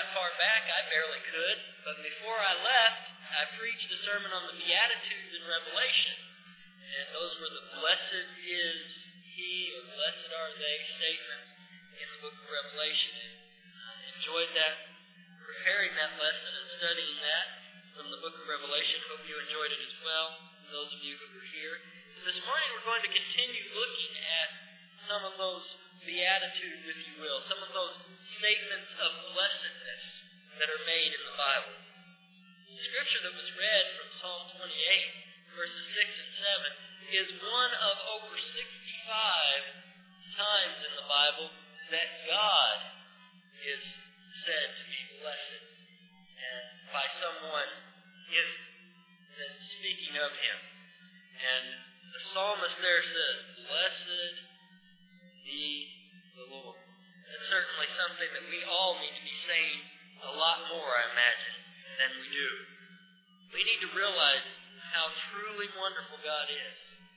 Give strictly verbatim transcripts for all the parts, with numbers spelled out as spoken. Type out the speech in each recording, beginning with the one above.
far back, I barely could, but before I left, I preached a sermon on the Beatitudes in Revelation. And those were the blessed is he, or blessed are they statements in the book of Revelation. And I enjoyed that, preparing that lesson and studying that from the book of Revelation. Hope you enjoyed it as well, those of you who were here. This morning we're going to continue looking at some of those Beatitudes, if you will, some of those statements of blessedness that are made in the Bible. The scripture that was read from Psalm twenty-eight, verses six and seven, is one of over sixty-five times in the Bible that God is said to be blessed, and by someone in speaking of him. And the psalmist there says, "Blessed be the Lord." That's certainly something that we all need to be saying a lot more, I imagine, than we do. We need to realize how truly wonderful God is,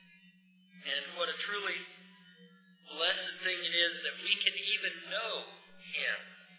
and what a truly blessed thing it is that we can even know Him.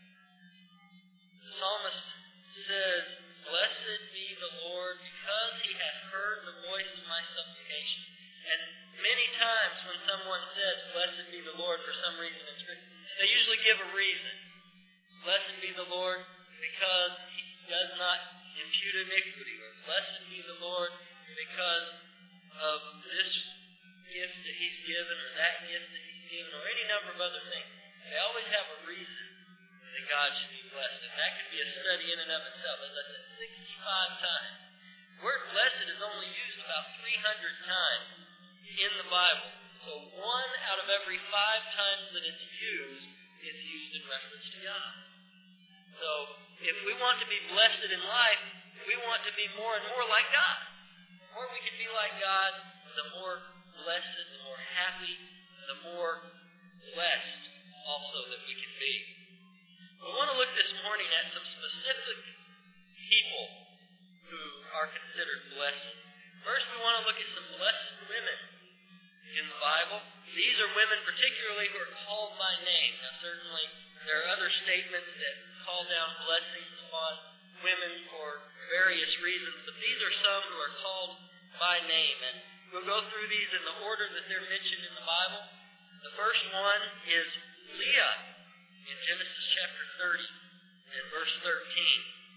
The psalmist says, "Blessed be the Lord, because He hath heard the voice of my supplication." And many times when someone says, "Blessed be the Lord," for some reason in Scripture, they usually give a reason. Blessed be the Lord because He does not impute iniquity, or blessed be the Lord because of this gift that He's given, or that gift that He's given, or any number of other things. They always have a reason that God should be blessed. And that could be a study in and of itself. As I said, sixty-five times. The word blessed is only used about three hundred times in the Bible. So one out of every five times that it's used is used in reference to God. So if we want to be blessed in life, we want to be more and more like God. The more we can be like God, the more blessed, the more happy, the more blessed also that we can be. We want to look this morning at some specific people who are considered blessed. First, we want to look at some blessed women in the Bible. These are women particularly who are called by name. Now, certainly, there are other statements that call down blessings upon women for various reasons, but these are some who are called by name. And we'll go through these in the order that they're mentioned in the Bible. The first one is Leah in Genesis chapter thirty and verse thirteen.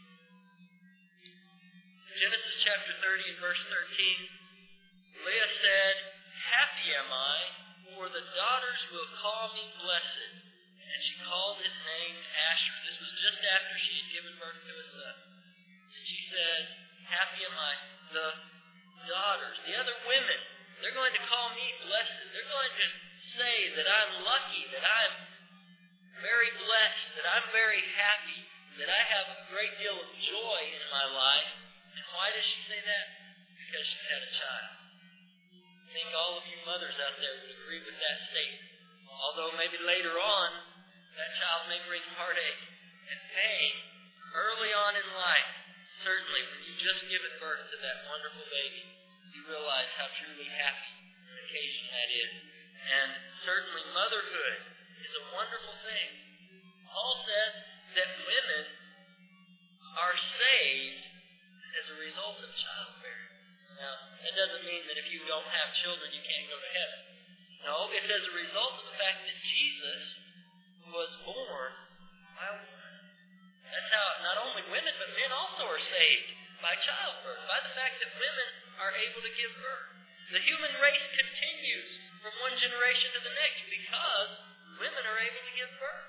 Genesis chapter thirty and verse thirteen, Leah said, "Happy am I, for the daughters will call me blessed." And she called his name Asher. This was just after she had given birth to a son. And she said, "Happy am I." The daughters, the other women, they're going to call me blessed. They're going to say that I'm lucky, that I'm very blessed, that I'm very happy, that I have a great deal of joy in my life. And why does she say that? Because she had a child. I think all of you mothers out there would agree with that statement. Although maybe later on, that child may bring heartache and pain early on in life. Certainly, when you've just given birth to that wonderful baby, you realize how truly happy an occasion that is. And certainly, motherhood is a wonderful thing. Paul says that women are saved as a result of childbearing. Now, that doesn't mean that if you don't have children, you can't go to heaven. No, it's as a result of the fact that Jesus was born by a woman. That's how not only women, but men also are saved by childbirth, by the fact that women are able to give birth. The human race continues from one generation to the next because women are able to give birth.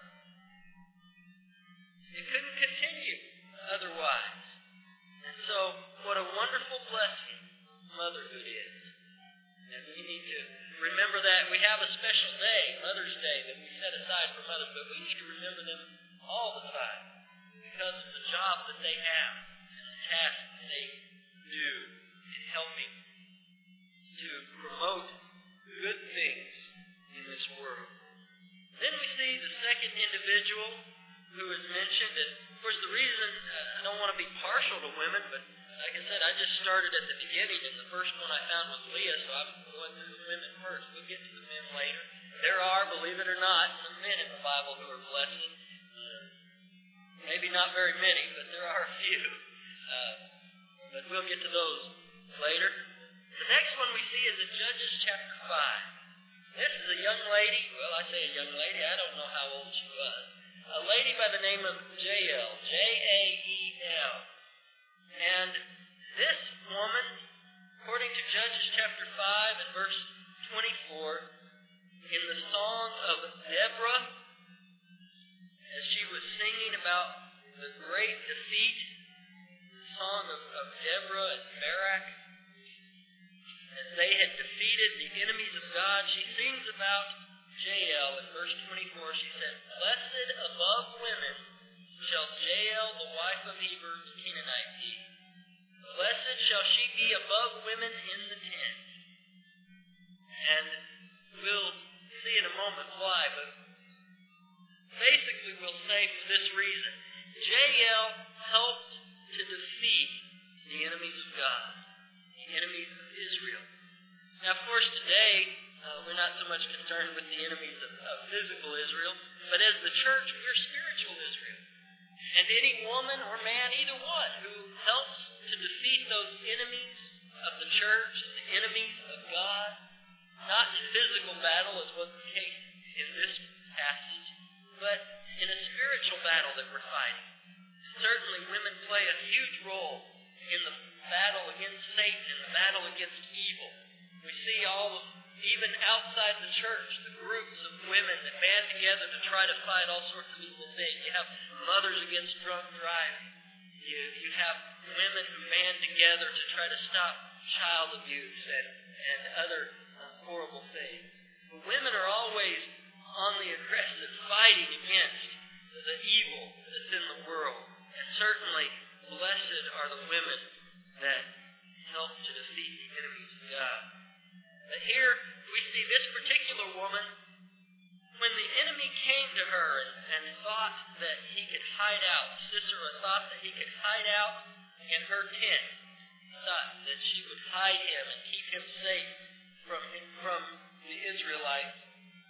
It couldn't continue otherwise. And so, what a wonderful blessing motherhood is. And we need to remember that. We have a special day, Mother's Day, that we set aside for mothers, but we need to remember them all the time because of the job that they have and the task that they do in helping to promote good things in this world. Then we see the second individual who is mentioned, and of course the reason, uh, I don't want to be partial to women, but like I said, I just started at the beginning, and the first one I found was Leah, so I'm going through the women first. We'll get to the men later. There are, believe it or not, some men in the Bible who are blessed. Maybe not very many, but there are a few. Uh, but we'll get to those later. The next one we see is in Judges chapter five. This is a young lady. Well, I say a young lady. I don't know how old she was. A lady by the name of Jael. J A E L. And this woman, according to Judges chapter five and verse twenty-four, in the song of Deborah, as she was singing about the great defeat, the song of, of Deborah and Barak, as they had defeated the enemies of God, she sings about Jael in verse twenty-four. She said, "Blessed above women shall Jael, the wife of Heber, the Canaanite, be. Blessed shall she be above women in the tent." And we'll see in a moment why, but basically we'll say for this reason, Jael helped to defeat the enemies of God, the enemies of Israel. Now, of course, today, uh, we're not so much concerned with the enemies of, of physical Israel, but as the church, we're spiritual Israel. And any woman or man, either one, who helps to defeat those enemies of the church, the enemies of God, not in physical battle, as was the case in this passage, but in a spiritual battle that we're fighting. Certainly, women play a huge role in the battle against Satan, in the battle against evil. We see all of, even outside the church, the groups of women that band together to try to fight all sorts of evil things. You have mothers against drunk driving. You, you have women who band together to try to stop child abuse and, and other uh, horrible things. But women are always on the aggressive, fighting against the evil that's in the world. And certainly, blessed are the women that help to defeat the enemies of God. But here, we see this particular woman, when the enemy came to her and, and thought that he could hide out, Sisera thought that he could hide out in her tent, thought that she would hide him and keep him safe from, from the Israelites.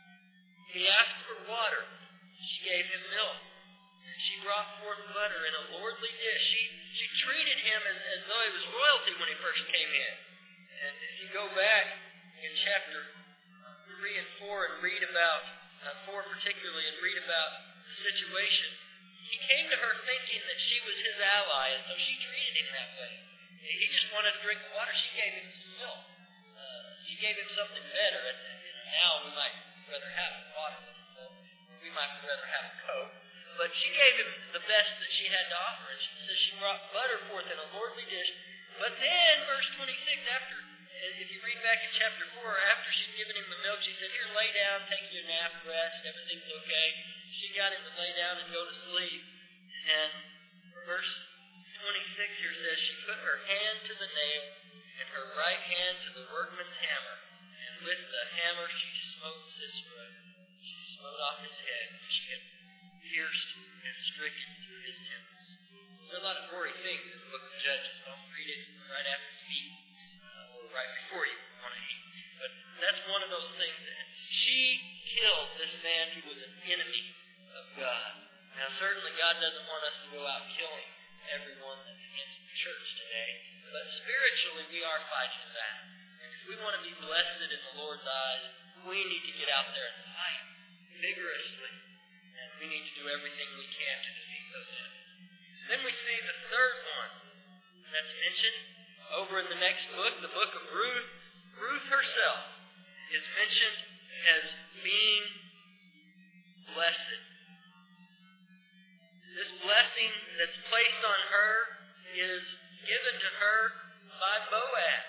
He asked for water. She gave him milk. She brought forth butter in a lordly dish. She, she treated him as, as though he was royalty when he first came in. And if you go back in chapter three and four and read about, uh, four particularly, and read about the situation, he came to her thinking that she was his ally, and so she treated him that way. He just wanted to drink water. She gave him some milk. Uh, she gave him something better. And, and now we might rather have water than milk. We might rather have a Coke. But she gave him the best that she had to offer. And she says she brought butter forth in a lordly dish. But then, verse twenty-six, after, if you read back in chapter four, after she'd given him the milk, she said, "Here, lay down, take your nap, rest, everything's okay." She got him to lay down and go to sleep. And verse twenty-six here says, she put her hand to the nail and her right hand to the workman's hammer. And with the hammer she smote Sisera. She smote off his head. She had pierced and stricken through his temples. There are a lot of gory things in the book of Judges. Don't read it right after you eat, uh, or right before you want to eat. But that's one of those things that she killed this man who was an enemy of God. Now, certainly God doesn't want us to go out killing everyone that's against the church today, but spiritually we are fighting that. And if we want to be blessed in the Lord's eyes, we need to get out there and fight vigorously. And we need to do everything we can to defeat those enemies. Then we see the third one that's mentioned over in the next book, the book of Ruth. Ruth herself is mentioned as being blessed. This blessing that's placed on her is given to her by Boaz.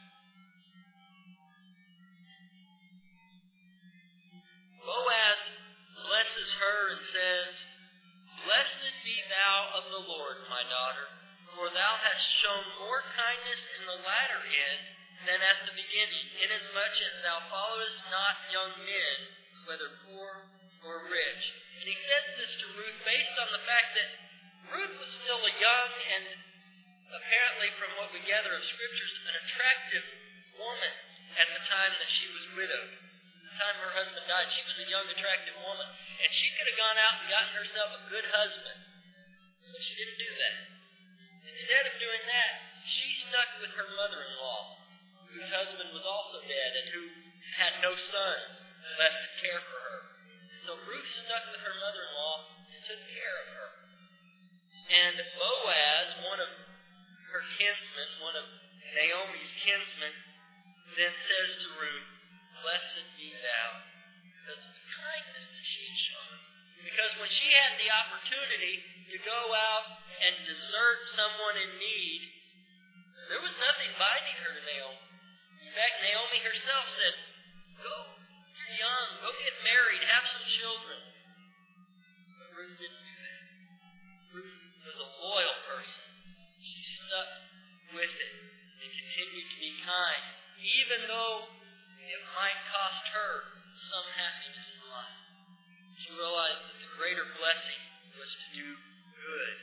Boaz blesses her and says, "Blessed be thou of the Lord, my daughter, for thou hast shown more kindness in the latter end than at the beginning, inasmuch as thou followest not young men, whether poor or rich." And he says this to Ruth based on the fact that Ruth was still a young and apparently, from what we gather of scriptures, an attractive woman at the time that she was widowed. At the time her husband died, she was a young, attractive woman. And she could have gone out and gotten herself a good husband. But she didn't do that. Instead of doing that, she stuck with her mother-in-law, whose husband was also dead and who had no son left to care for her. So Ruth stuck with her mother-in-law and took care of her. And Boaz, one of her kinsmen, one of Naomi's kinsmen, then says to Ruth, "Blessed be thou," because of the kindness that she had shown. Because when she had the opportunity to go out and desert someone in need, there was nothing binding her to Naomi. In fact, Naomi herself said, "Go, you're young, go get married, have some children." But Ruth didn't do that. Ruth was a loyal person. She stuck with it and continued to be kind, even though it might cost her some happiness in life. She realized that the greater blessing was to do good.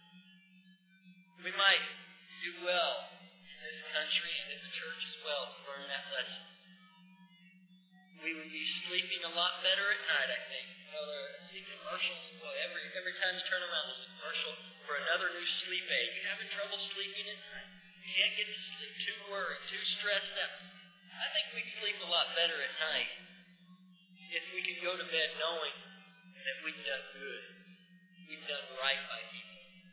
We might do well in this country and in the church as well to learn that lesson. We would be sleeping a lot better at night, I think. You know, the see commercials, boy, every every time you turn around, there's a commercial for another new sleep aid. You having trouble sleeping at night? You can't get to sleep, too worried, too stressed out. I think we'd sleep a lot better at night if we could go to bed knowing that we've done good. We've done right by people.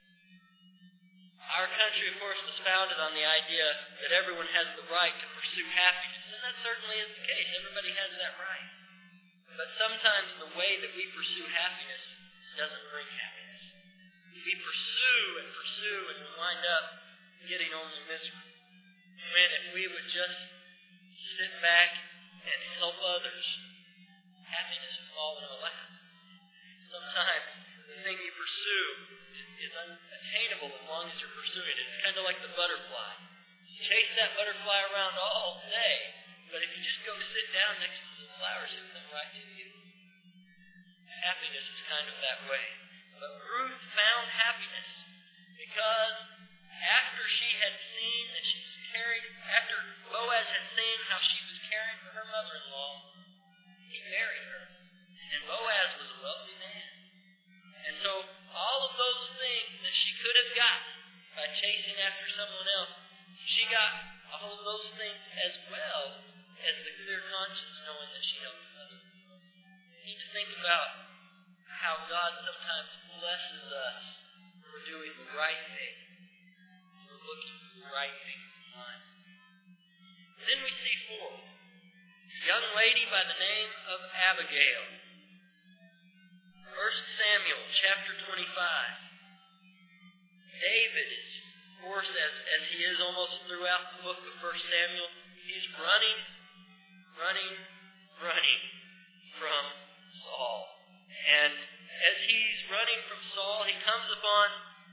Our country, of course, was founded on the idea that everyone has the right to pursue happiness, and that certainly is the case. Everybody has that right. But sometimes the way that we pursue happiness doesn't bring happiness. We pursue and pursue and we wind up getting only miserable. When if we would just sit back and help others, happiness would fall in our lap. Sometimes the thing you pursue is unattainable as long as you're pursuing it. It's kind of like the butterfly. You chase that butterfly around all day, but if you just go sit down next to the flowers, it'll come right to you. Happiness is kind of that way. But Ruth found happiness because after she had seen that she was caring, after Boaz had seen how she was caring for her mother-in-law, he married her. And Boaz was a wealthy man. And so all of those things that she could have gotten by chasing after someone else, she got all of those things as well as the clear conscience knowing that she helped others. We need to think about how God sometimes blesses us for doing the right thing, for looking for the right thing in life. Then we see four, a young lady by the name of Abigail. First Samuel chapter twenty-five. David is, of course, as, as he is almost throughout the book of First Samuel, he's running, running, running from Saul. And as he's running from Saul, he comes upon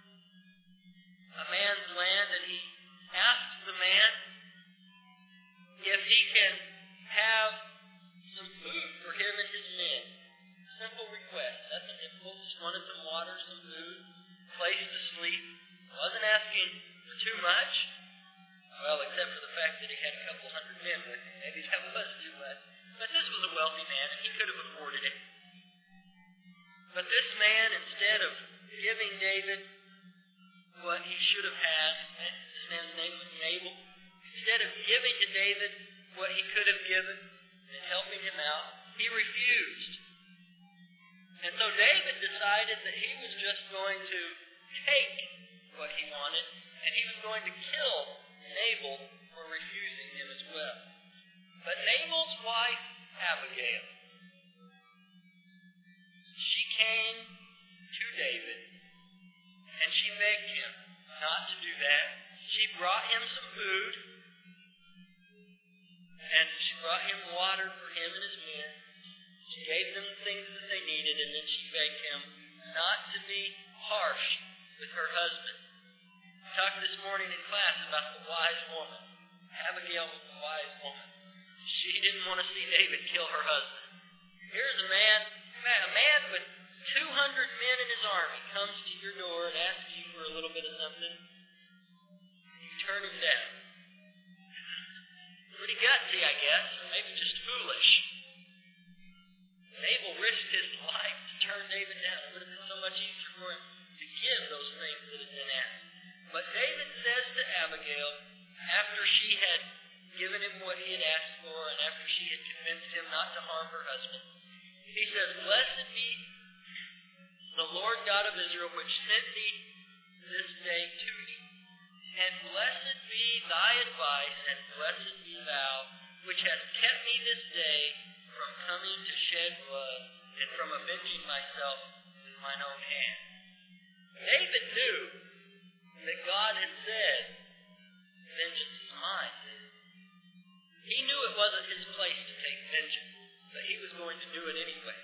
a man's land and he asks the man if he can have some food for him and his men. Simple request. Nothing difficult. Just wanted some water, some food, place to sleep. Wasn't asking for too much. Well, except for the fact that he had a couple hundred men with him. Maybe that was too much. But this was a wealthy man, and he could have afforded it. But this man, instead of giving David what he should have had, this man's name was Nabal, instead of giving to David what he could have given and helping him out, he refused. And so David decided that he was just going to take what he wanted, and he was going to kill Nabal for refusing him as well. But Nabal's wife, Abigail, she came to David, and she begged him not to do that. She brought him some food, and she brought him water for him and his men. She gave them the things that they needed, and then she begged him not to be harsh with her husband. We talked this morning in class about the wise woman. Abigail was the wise woman. She didn't want to see David kill her husband. Here's a man, a man with two hundred men in his army comes to your door and asks you for a little bit of something. You turn him down. Pretty gutsy, I guess, or maybe just foolish. Nabal risked his life to turn David down. It would have been so much easier for him to give those things that had been asked. But David says to Abigail, after she had given him what he had asked for, and after she had convinced him not to harm her husband, he says, Blessed be the Lord God of Israel, which sent thee this day to me. And blessed be thy advice, and blessed be thou, which hast kept me this day from coming to shed blood, and from avenging myself with mine own hand. David knew that God had said, vengeance is mine. He knew it wasn't his place to take vengeance, but he was going to do it anyway.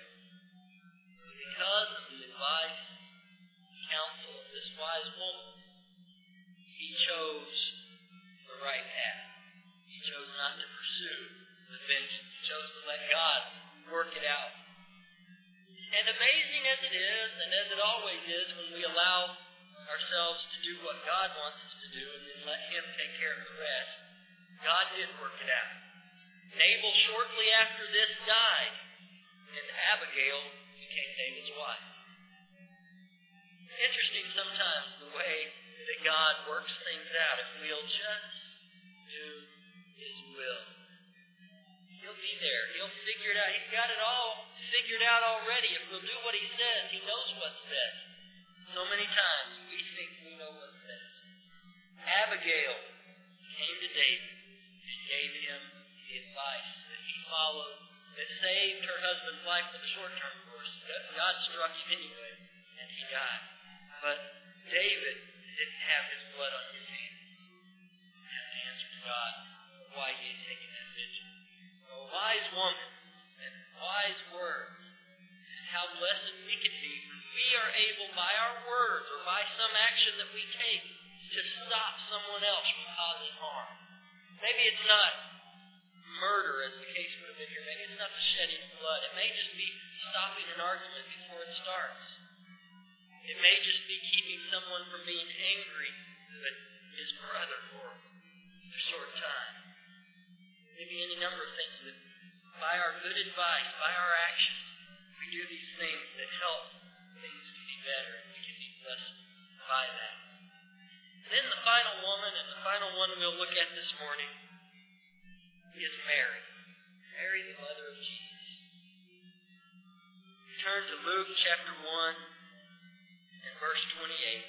Because of the advice and counsel of this wise woman, he chose the right path. He chose not to pursue the vengeance. He chose to let God work it out. And amazing as it is, and as it always is, when we allow ourselves to do what God wants us to do and then let Him take care of the rest, God did work it out. Nabal shortly after this died, and Abigail became David's wife. Interesting sometimes the way that God works things out. If we'll just do His will, He'll be there. He'll figure it out. He's got it all figured out already. If we'll do what He says, He knows what's best. So many times we think we know what's best. Abigail came to David and gave him the advice that he followed that saved her husband's life for the short term, of course. God struck him anyway, and he died. But David didn't have his blood on his hands. He had to answer to God why he had taken that vengeance. A wise woman and wise words, and how blessed we can be when we are able by our words or by some action that we take to stop someone else from causing harm. Maybe it's not murder, as the case would have been here. Maybe it's not the shedding of blood. It may just be stopping an argument before it starts. It may just be keeping someone from being angry with his brother for a short time. Maybe any number of things that by our good advice, by our actions, we do these things that help things to be better, and we can be blessed by that. Then the final woman, and the final one we'll look at this morning, is Mary. Mary, the mother of Jesus. Turn to Luke chapter one and verse twenty-eight.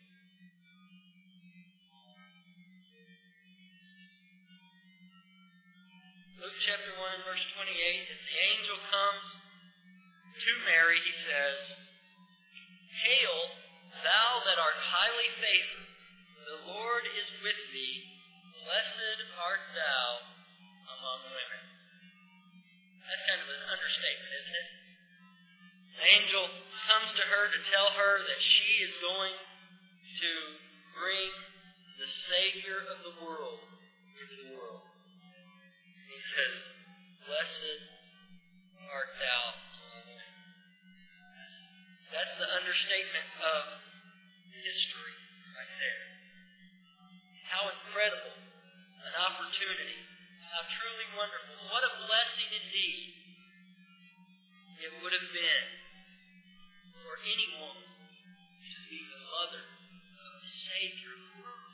Luke chapter one and verse twenty-eight, as the angel comes to Mary, he says, Hail, thou that art highly favored, the Lord is with thee, blessed art thou among women. That's kind of an understatement, isn't it? The angel comes to her to tell her that she is going to bring the Savior of the world into the world. He says, Blessed art thou among women. That's the understatement of history right there. How incredible an opportunity. How truly wonderful. What a blessing indeed it would have been for any woman to be the mother of the Savior of the world.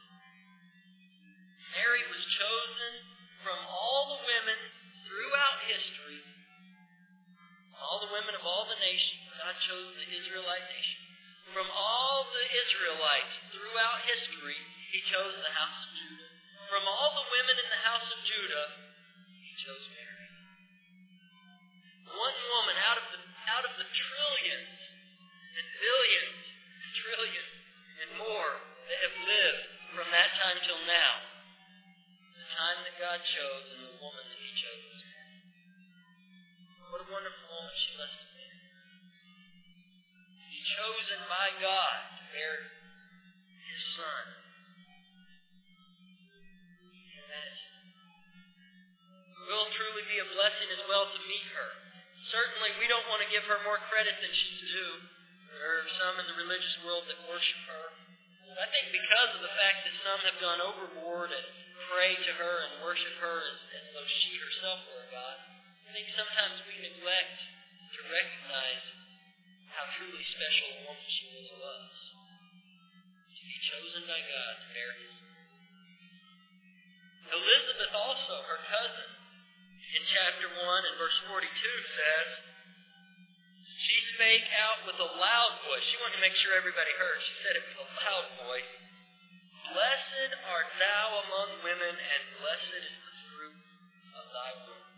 Mary was chosen from all the women throughout history, all the women of all the nations. God chose the Israelite nation. From all the Israelites throughout history, He chose the house of Judah. From all the women in the house of Judah, He chose Mary. One woman out of the out of the trillions and billions and trillions and more that have lived from that time till now. The time that God chose and the woman that He chose. What a wonderful woman she must have been. She's chosen by God to bear His Son. It will truly be a blessing as well to meet her. Certainly, we don't want to give her more credit than she's due. There are some in the religious world that worship her. I think because of the fact that some have gone overboard and pray to her and worship her as, as though she herself were a God, I think sometimes we neglect to recognize how truly special a woman she really was. chosen by God to bear his son. Elizabeth also, her cousin, in chapter one and verse forty-two says, she spake out with a loud voice. She wanted to make sure everybody heard. She said it with a loud voice. Blessed art thou among women, and blessed is the fruit of thy womb.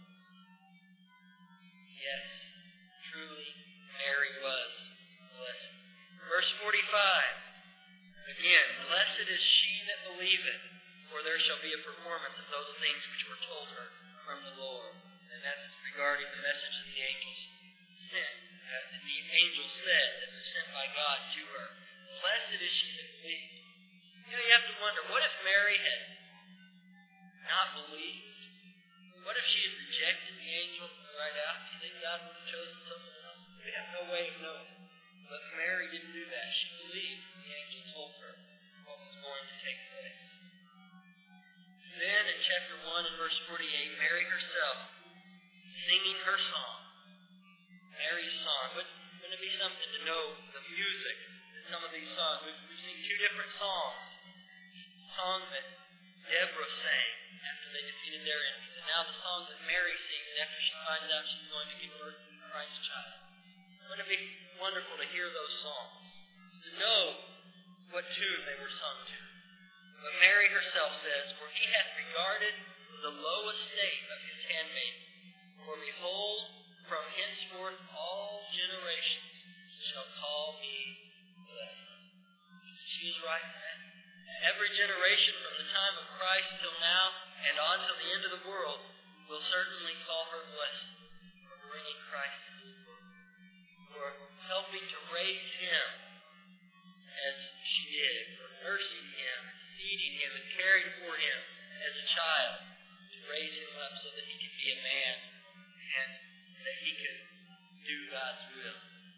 Yes, truly, Mary was blessed. Verse forty-five. Again, blessed is she that believeth, for there shall be a performance of those things which were told her from the Lord. And that's regarding the message of the angels sent. As the angel said that was sent by God to her. Blessed is she that believed. You know, you have to wonder, what if Mary had not believed? What if she had rejected the angel right out? Do you think God would have chosen someone else? We have no way of knowing. But Mary didn't do that. She believed the angel told her what was going to take place. Then in chapter one and verse forty-eight, Mary herself singing her song. Mary's song. Wouldn't, wouldn't it be something to know the music in some of these songs? We've, we've seen two different songs. The song that Deborah sang after they defeated their enemies. And now the song that Mary sings after she finds out she's going to give birth to Christ's child. Wouldn't it be wonderful to hear those songs? To know what tune they were sung to. But Mary herself says, for he hath regarded the low estate of his handmaid. For behold, from henceforth all generations shall call me blessed. She is right in that. Every generation from the time of Christ till now and on till the end of the world will certainly call her blessed for bringing Christ into the world, for helping to raise him as she did, for nursing him, feeding him, and caring for him as a child, to raise him up so that he could be a man and that he could do God's will.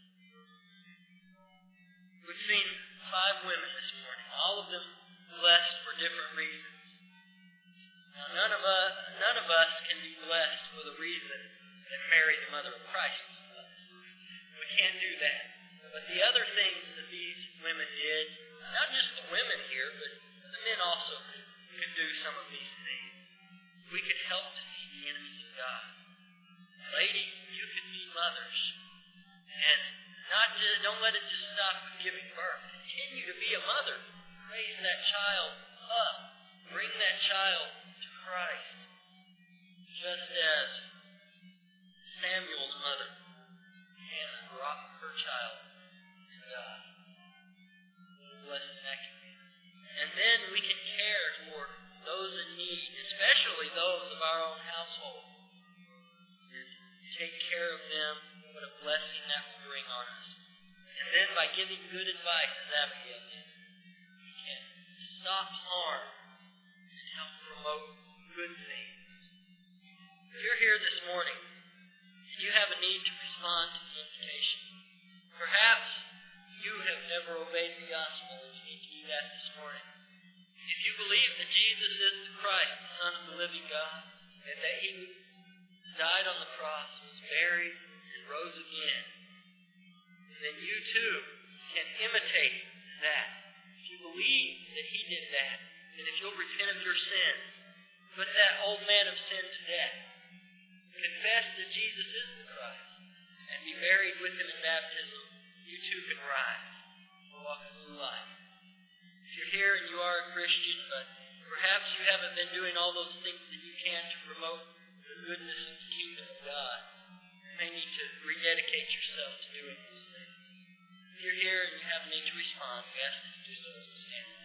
We've seen five women this morning, all of them blessed for different reasons. Now, none of us, none of us can be blessed for the reason that Mary, the mother of Christ, was blessed. We can't do that. But the other things that these women did, not just the women here, but the men also could do some of these things. We could help to see the enemies of God. Ladies, you can be mothers. And not just, don't let it just stop with giving birth. Continue to be a mother. Raise that child up. Bring that child to Christ. Just as Samuel's mother, Hannah, brought her child to God. Blessed that can be. And then we can care for those in need, especially those of our own household. And take care of them. What a blessing that will bring on us. And then by giving good advice, as Abigail did, we can stop harm and help promote good things. If you're here this morning and you have a need to respond to the invitation, perhaps you have never obeyed the gospel and you need to do that this morning. If you believe that Jesus is the Christ, the Son of the living God, and that he died on the cross, was buried, and rose again, then you too can imitate that. If you believe that he did that, and if you'll repent of your sins, put that old man of sin to death, confess that Jesus is the Christ, and be buried with him in baptism, you too can rise and walk a new life. If you're here and you are a Christian, but perhaps you haven't been doing all those things that you can to promote the goodness of the kingdom of God, you may need to rededicate yourself to doing those things. If you're here and you have a need to respond, we ask that you do so as we stand.